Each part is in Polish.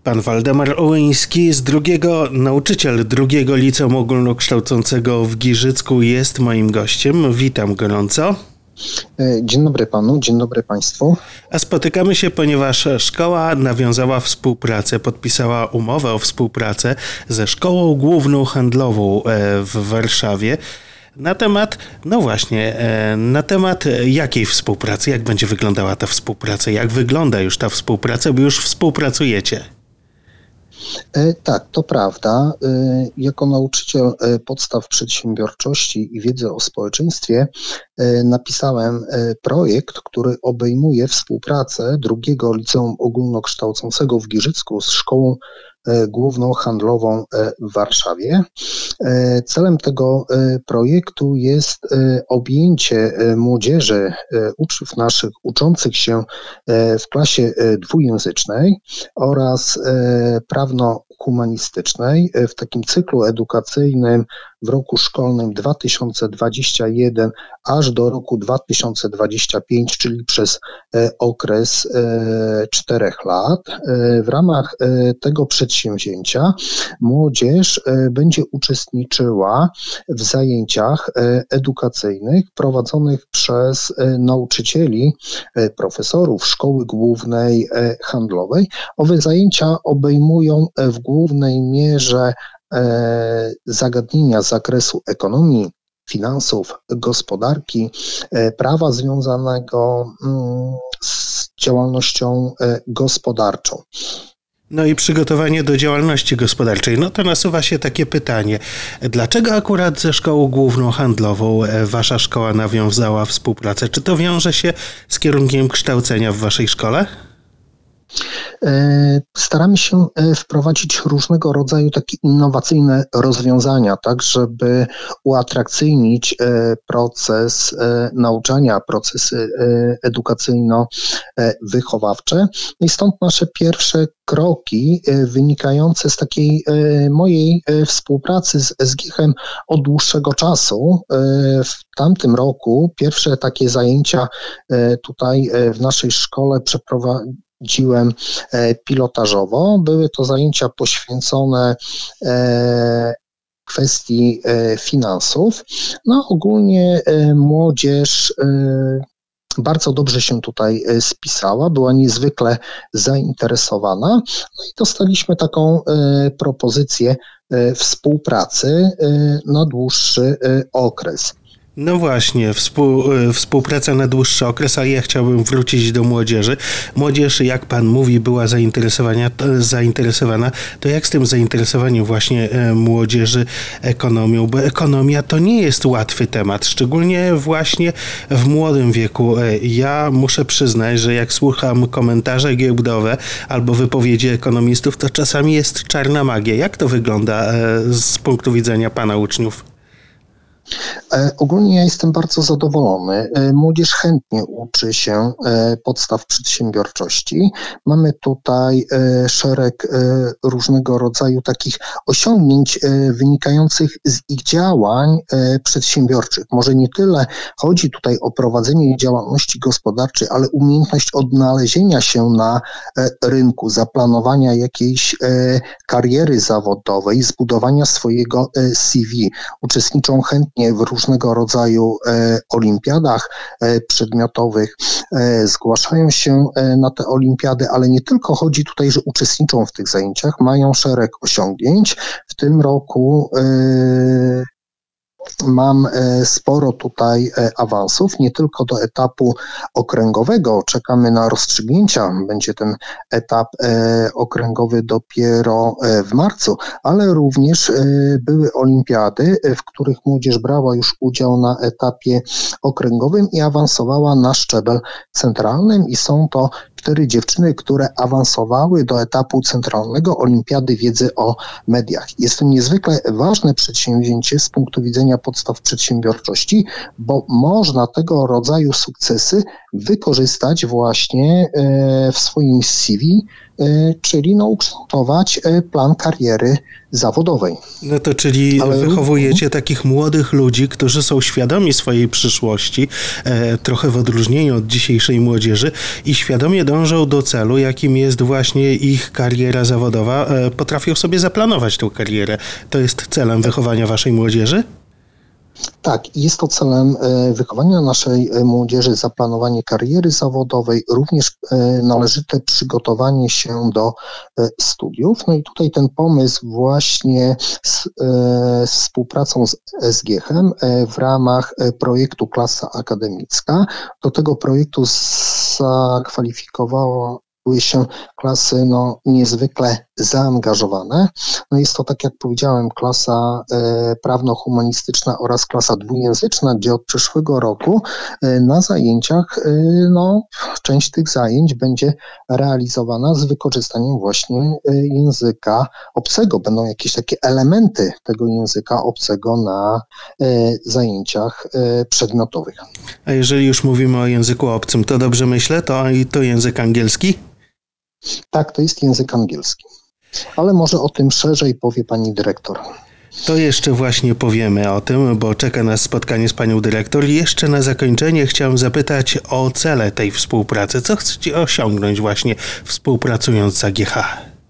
Pan Waldemar Ołyński nauczyciel drugiego liceum ogólnokształcącego w Giżycku jest moim gościem. Witam gorąco. Dzień dobry panu, dzień dobry państwu. A spotykamy się, ponieważ szkoła nawiązała współpracę, podpisała umowę o współpracę ze Szkołą Główną Handlową w Warszawie. Na temat jakiej współpracy, jak będzie wyglądała ta współpraca, jak wygląda już ta współpraca, bo już współpracujecie. Tak, to prawda. Jako nauczyciel podstaw przedsiębiorczości i wiedzy o społeczeństwie napisałem projekt, który obejmuje współpracę drugiego liceum ogólnokształcącego w Giżycku z Szkołą Główną Handlową w Warszawie. Celem tego projektu jest objęcie młodzieży, uczniów naszych uczących się w klasie dwujęzycznej oraz prawno-humanistycznej w takim cyklu edukacyjnym w roku szkolnym 2021 aż do roku 2025, czyli przez okres 4 lat. W ramach tego przedsięwzięcia młodzież będzie uczestniczyła w zajęciach edukacyjnych prowadzonych przez nauczycieli, profesorów Szkoły Głównej Handlowej. Owe zajęcia obejmują w głównej mierze zagadnienia z zakresu ekonomii, finansów, gospodarki, prawa związanego z działalnością gospodarczą. No i przygotowanie do działalności gospodarczej. No to nasuwa się takie pytanie. Dlaczego akurat ze Szkołą Główną Handlową wasza szkoła nawiązała współpracę? Czy to wiąże się z kierunkiem kształcenia w waszej szkole? Staramy się wprowadzić różnego rodzaju takie innowacyjne rozwiązania, tak żeby uatrakcyjnić proces nauczania, procesy edukacyjno-wychowawcze. I stąd nasze pierwsze kroki wynikające z takiej mojej współpracy z SGIH-em od dłuższego czasu. W tamtym roku pierwsze takie zajęcia tutaj w naszej szkole przeprowadziłem pilotażowo. Były to zajęcia poświęcone kwestii finansów. No ogólnie młodzież bardzo dobrze się tutaj spisała, była niezwykle zainteresowana. No i dostaliśmy taką propozycję współpracy na dłuższy okres. No właśnie, współpraca na dłuższy okres, ale ja chciałbym wrócić do młodzieży. Młodzież, jak pan mówi, była zainteresowana. To jak z tym zainteresowaniem właśnie młodzieży ekonomią? Bo ekonomia to nie jest łatwy temat, szczególnie właśnie w młodym wieku. Ja muszę przyznać, że jak słucham komentarze giełdowe albo wypowiedzi ekonomistów, to czasami jest czarna magia. Jak to wygląda z punktu widzenia pana uczniów? Ogólnie ja jestem bardzo zadowolony. Młodzież chętnie uczy się podstaw przedsiębiorczości. Mamy tutaj szereg różnego rodzaju takich osiągnięć wynikających z ich działań przedsiębiorczych. Może nie tyle chodzi tutaj o prowadzenie działalności gospodarczej, ale umiejętność odnalezienia się na rynku, zaplanowania jakiejś kariery zawodowej, zbudowania swojego CV. Uczestniczą chętnie w różnego rodzaju olimpiadach przedmiotowych, zgłaszają się na te olimpiady, ale nie tylko chodzi tutaj, że uczestniczą w tych zajęciach, mają szereg osiągnięć. W tym roku mam sporo tutaj awansów, nie tylko do etapu okręgowego, czekamy na rozstrzygnięcia, będzie ten etap okręgowy dopiero w marcu, ale również były olimpiady, w których młodzież brała już udział na etapie okręgowym i awansowała na szczebel centralnym i są to 4 dziewczyny, które awansowały do etapu centralnego Olimpiady Wiedzy o Mediach. Jest to niezwykle ważne przedsięwzięcie z punktu widzenia podstaw przedsiębiorczości, bo można tego rodzaju sukcesy wykorzystać właśnie w swoim CV, czyli ukształtować plan kariery zawodowej. No to czyli wychowujecie takich młodych ludzi, którzy są świadomi swojej przyszłości, trochę w odróżnieniu od dzisiejszej młodzieży i świadomie dążą do celu, jakim jest właśnie ich kariera zawodowa. Potrafią sobie zaplanować tę karierę. To jest celem wychowania waszej młodzieży? Tak, jest to celem wychowania naszej młodzieży, zaplanowanie kariery zawodowej, również należyte przygotowanie się do studiów. No i tutaj ten pomysł właśnie z współpracą z SGH-em w ramach projektu Klasa Akademicka. Do tego projektu zakwalifikowały się klasy niezwykle zaangażowane. No jest to, tak jak powiedziałem, klasa prawno-humanistyczna oraz klasa dwujęzyczna, gdzie od przyszłego roku na zajęciach, część tych zajęć będzie realizowana z wykorzystaniem właśnie języka obcego. Będą jakieś takie elementy tego języka obcego na zajęciach przedmiotowych. A jeżeli już mówimy o języku obcym, to dobrze myślę, to język angielski? Tak, to jest język angielski. Ale może o tym szerzej powie pani dyrektor. To jeszcze właśnie powiemy o tym, bo czeka nas spotkanie z panią dyrektor. I jeszcze na zakończenie chciałem zapytać o cele tej współpracy. Co chcecie osiągnąć właśnie współpracując z AGH?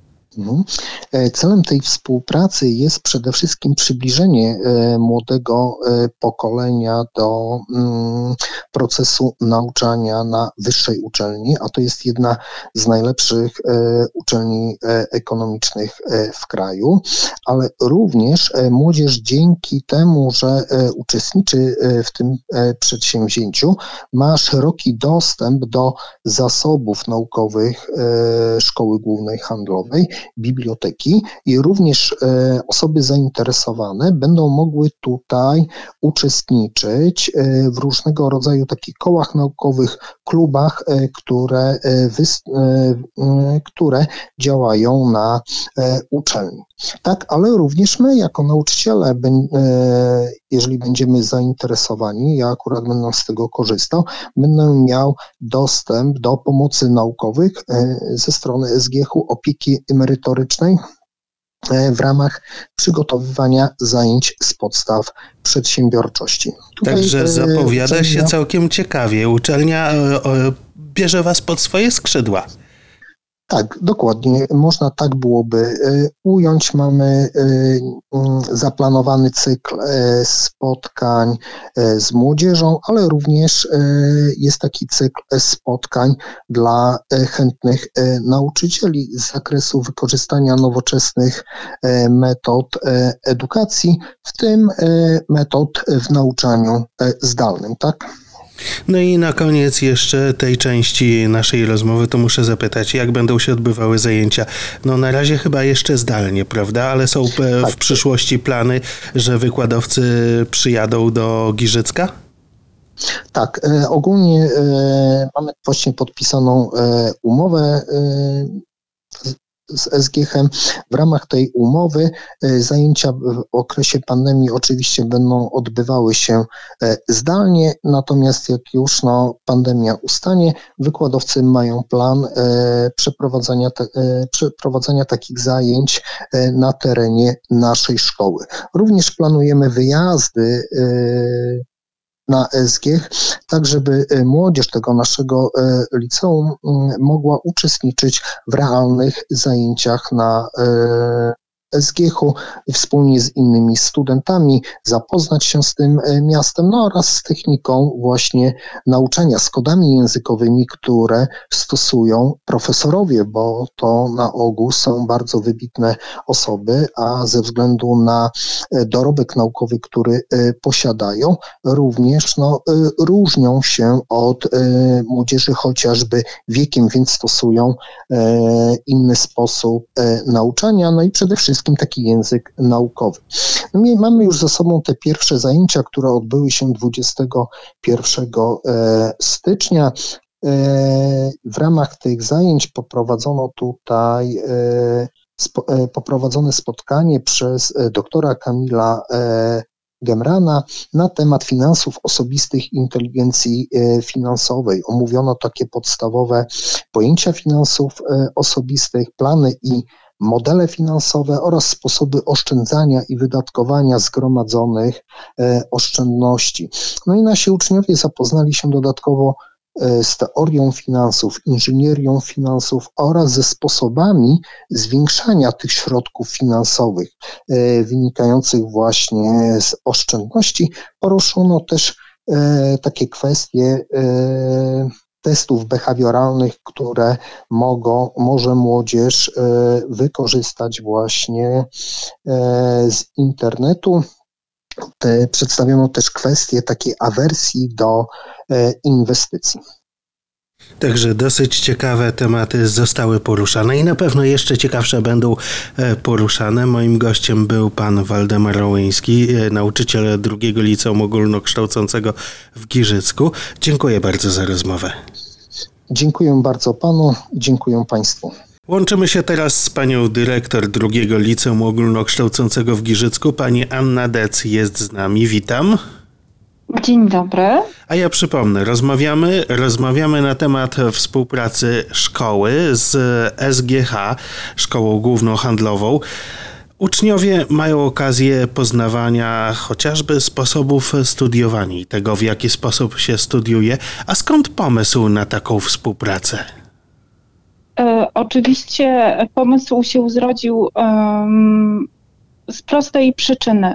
Celem tej współpracy jest przede wszystkim przybliżenie młodego pokolenia do procesu nauczania na wyższej uczelni, a to jest jedna z najlepszych uczelni ekonomicznych w kraju, ale również młodzież dzięki temu, że uczestniczy w tym przedsięwzięciu, ma szeroki dostęp do zasobów naukowych Szkoły Głównej Handlowej, biblioteki i również osoby zainteresowane będą mogły tutaj uczestniczyć w różnego rodzaju takich kołach naukowych, klubach, które działają na uczelni. Tak, ale również my jako nauczyciele, jeżeli będziemy zainteresowani, ja akurat będę z tego korzystał, będę miał dostęp do pomocy naukowych ze strony SGH-u, opieki emerytorycznej w ramach przygotowywania zajęć z podstaw przedsiębiorczości. Także zapowiada się całkiem ciekawie. Uczelnia bierze was pod swoje skrzydła. Tak, dokładnie. Można tak byłoby ująć. Mamy zaplanowany cykl spotkań z młodzieżą, ale również jest taki cykl spotkań dla chętnych nauczycieli z zakresu wykorzystania nowoczesnych metod edukacji, w tym metod w nauczaniu zdalnym, tak? No i na koniec jeszcze tej części naszej rozmowy to muszę zapytać, jak będą się odbywały zajęcia? No na razie chyba jeszcze zdalnie, prawda? Ale są w przyszłości plany, że wykładowcy przyjadą do Giżycka? Tak, ogólnie mamy właśnie podpisaną umowę z SGH-em. W ramach tej umowy zajęcia w okresie pandemii oczywiście będą odbywały się zdalnie, natomiast jak już pandemia ustanie, wykładowcy mają plan przeprowadzania takich zajęć na terenie naszej szkoły. Również planujemy wyjazdy na SGH, tak żeby młodzież tego naszego liceum mogła uczestniczyć w realnych zajęciach na SGH-u wspólnie z innymi studentami, zapoznać się z tym miastem, oraz z techniką właśnie nauczania, z kodami językowymi, które stosują profesorowie, bo to na ogół są bardzo wybitne osoby, a ze względu na dorobek naukowy, który posiadają, również różnią się od młodzieży chociażby wiekiem, więc stosują inny sposób nauczania, no i przede wszystkim taki język naukowy. My mamy już za sobą te pierwsze zajęcia, które odbyły się 21 stycznia. W ramach tych zajęć poprowadzono tutaj poprowadzone spotkanie przez doktora Kamila Gemrana na temat finansów osobistych i inteligencji finansowej. Omówiono takie podstawowe pojęcia finansów osobistych, plany i modele finansowe oraz sposoby oszczędzania i wydatkowania zgromadzonych oszczędności. No i nasi uczniowie zapoznali się dodatkowo z teorią finansów, inżynierią finansów oraz ze sposobami zwiększania tych środków finansowych wynikających właśnie z oszczędności. Poruszono też takie kwestie testów behawioralnych, które może młodzież wykorzystać właśnie z internetu. Przedstawiono też kwestię takiej awersji do inwestycji. Także dosyć ciekawe tematy zostały poruszane i na pewno jeszcze ciekawsze będą poruszane. Moim gościem był pan Waldemar Ołyński, nauczyciel drugiego liceum ogólnokształcącego w Giżycku. Dziękuję bardzo za rozmowę. Dziękuję bardzo panu, dziękuję państwu. Łączymy się teraz z panią dyrektor drugiego liceum ogólnokształcącego w Giżycku. Pani Anna Dec jest z nami. Witam. Dzień dobry. A ja przypomnę, rozmawiamy na temat współpracy szkoły z SGH, Szkołą Główną Handlową. Uczniowie mają okazję poznawania chociażby sposobów studiowania i tego, w jaki sposób się studiuje. A skąd pomysł na taką współpracę? Oczywiście pomysł się zrodził z prostej przyczyny.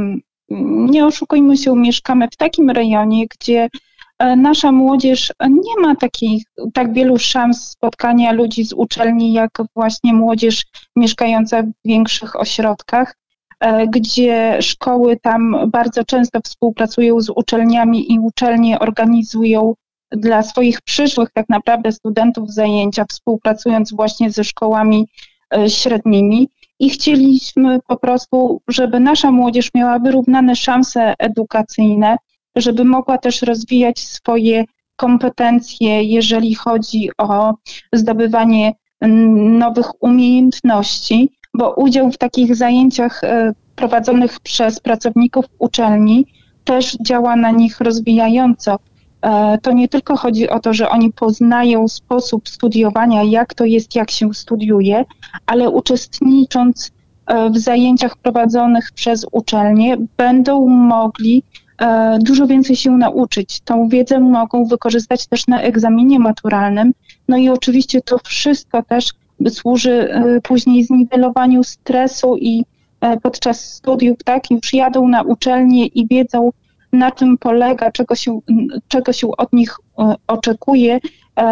Nie oszukujmy się, mieszkamy w takim rejonie, gdzie nasza młodzież nie ma tak wielu szans spotkania ludzi z uczelni, jak właśnie młodzież mieszkająca w większych ośrodkach, gdzie szkoły tam bardzo często współpracują z uczelniami i uczelnie organizują dla swoich przyszłych tak naprawdę studentów zajęcia, współpracując właśnie ze szkołami średnimi. I chcieliśmy po prostu, żeby nasza młodzież miała wyrównane szanse edukacyjne, żeby mogła też rozwijać swoje kompetencje, jeżeli chodzi o zdobywanie nowych umiejętności, bo udział w takich zajęciach prowadzonych przez pracowników uczelni też działa na nich rozwijająco. To nie tylko chodzi o to, że oni poznają sposób studiowania, jak to jest, jak się studiuje, ale uczestnicząc w zajęciach prowadzonych przez uczelnie, będą mogli dużo więcej się nauczyć. Tą wiedzę mogą wykorzystać też na egzaminie maturalnym. No i oczywiście to wszystko też służy później zniwelowaniu stresu i podczas studiów, tak, już jadą na uczelnię i wiedzą, na czym polega, czego się od nich oczekuje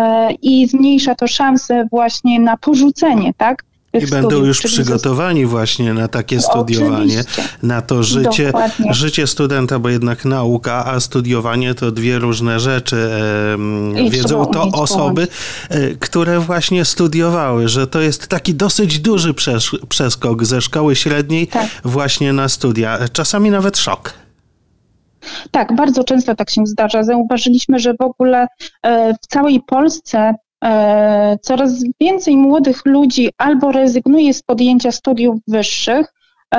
i zmniejsza to szanse właśnie na porzucenie, tak? I będą już przygotowani właśnie na takie studiowanie, na to życie studenta, bo jednak nauka, a studiowanie to dwie różne rzeczy. Wiedzą to osoby, które właśnie studiowały, że to jest taki dosyć duży przeskok ze szkoły średniej właśnie na studia. Czasami nawet szok. Tak, bardzo często tak się zdarza. Zauważyliśmy, że w ogóle w całej Polsce coraz więcej młodych ludzi albo rezygnuje z podjęcia studiów wyższych,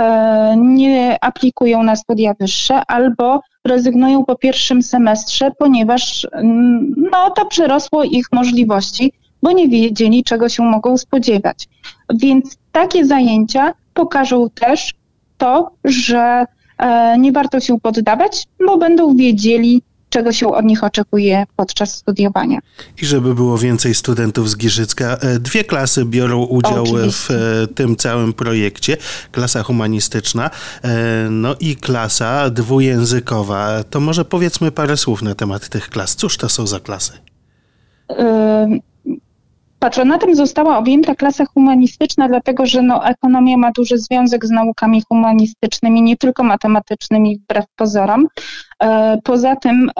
nie aplikują na studia wyższe, albo rezygnują po pierwszym semestrze, ponieważ to przerosło ich możliwości, bo nie wiedzieli, czego się mogą spodziewać. Więc takie zajęcia pokażą też to, że nie warto się poddawać, bo będą wiedzieli, czego się od nich oczekuje podczas studiowania. I żeby było więcej studentów z Giżycka, 2 klasy biorą udział w tym całym projekcie. Klasa humanistyczna, no i klasa dwujęzykowa. To może powiedzmy parę słów na temat tych klas. Cóż to są za klasy? Patronatem została objęta klasa humanistyczna, dlatego że ekonomia ma duży związek z naukami humanistycznymi, nie tylko matematycznymi, wbrew pozorom. Poza tym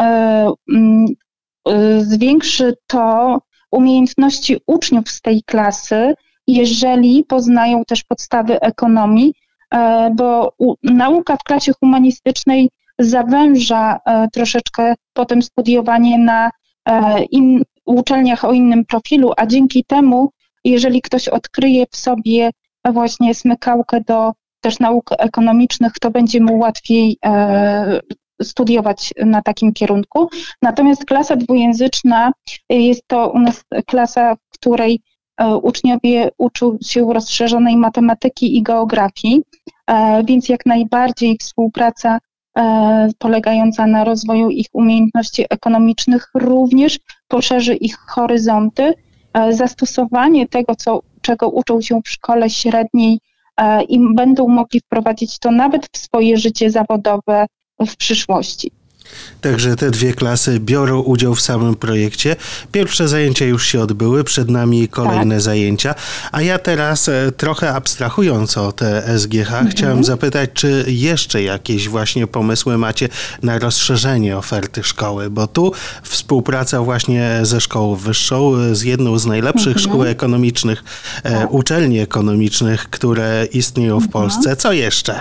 zwiększy to umiejętności uczniów z tej klasy, jeżeli poznają też podstawy ekonomii, bo nauka w klasie humanistycznej zawęża troszeczkę potem studiowanie na uczelniach o innym profilu, a dzięki temu, jeżeli ktoś odkryje w sobie właśnie smykałkę do też nauk ekonomicznych, to będzie mu łatwiej studiować na takim kierunku. Natomiast klasa dwujęzyczna jest to u nas klasa, w której uczniowie uczą się rozszerzonej matematyki i geografii, więc jak najbardziej współpraca polegająca na rozwoju ich umiejętności ekonomicznych również poszerzy ich horyzonty. Zastosowanie tego, czego uczą się w szkole średniej i będą mogli wprowadzić to nawet w swoje życie zawodowe w przyszłości. Także te dwie klasy biorą udział w samym projekcie. Pierwsze zajęcia już się odbyły, przed nami kolejne zajęcia. A ja teraz, trochę abstrahując od SGH, chciałem zapytać, czy jeszcze jakieś właśnie pomysły macie na rozszerzenie oferty szkoły? Bo tu współpraca właśnie ze szkołą wyższą, z jedną z najlepszych szkół ekonomicznych, uczelni ekonomicznych, które istnieją w Polsce. Co jeszcze?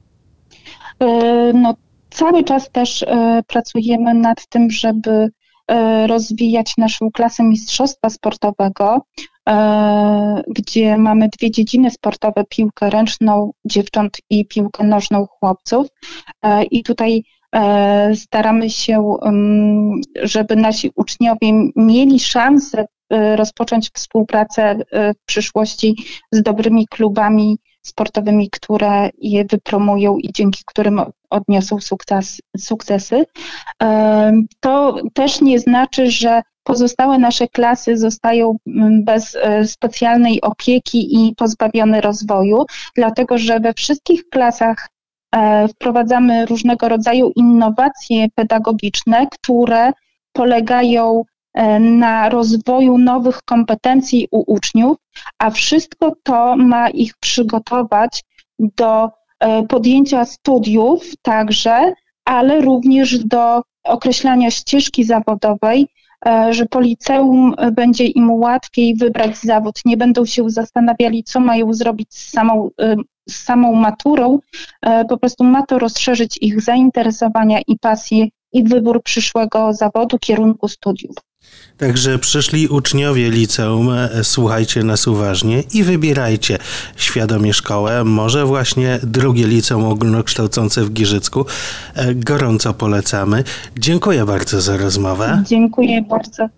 Cały czas też pracujemy nad tym, żeby rozwijać naszą klasę mistrzostwa sportowego, gdzie mamy dwie dziedziny sportowe, piłkę ręczną dziewcząt i piłkę nożną chłopców. I tutaj staramy się, żeby nasi uczniowie mieli szansę rozpocząć współpracę w przyszłości z dobrymi klubami sportowymi, które je wypromują i dzięki którym odniosą sukcesy. To też nie znaczy, że pozostałe nasze klasy zostają bez specjalnej opieki i pozbawione rozwoju, dlatego że we wszystkich klasach wprowadzamy różnego rodzaju innowacje pedagogiczne, które polegają na rozwoju nowych kompetencji u uczniów, a wszystko to ma ich przygotować do podjęcia studiów także, ale również do określania ścieżki zawodowej, że po liceum będzie im łatwiej wybrać zawód. Nie będą się zastanawiali, co mają zrobić z samą maturą, po prostu ma to rozszerzyć ich zainteresowania i pasje i wybór przyszłego zawodu, kierunku studiów. Także przyszli uczniowie liceum, słuchajcie nas uważnie i wybierajcie świadomie szkołę. Może właśnie drugie liceum ogólnokształcące w Giżycku. Gorąco polecamy. Dziękuję bardzo za rozmowę. Dziękuję bardzo.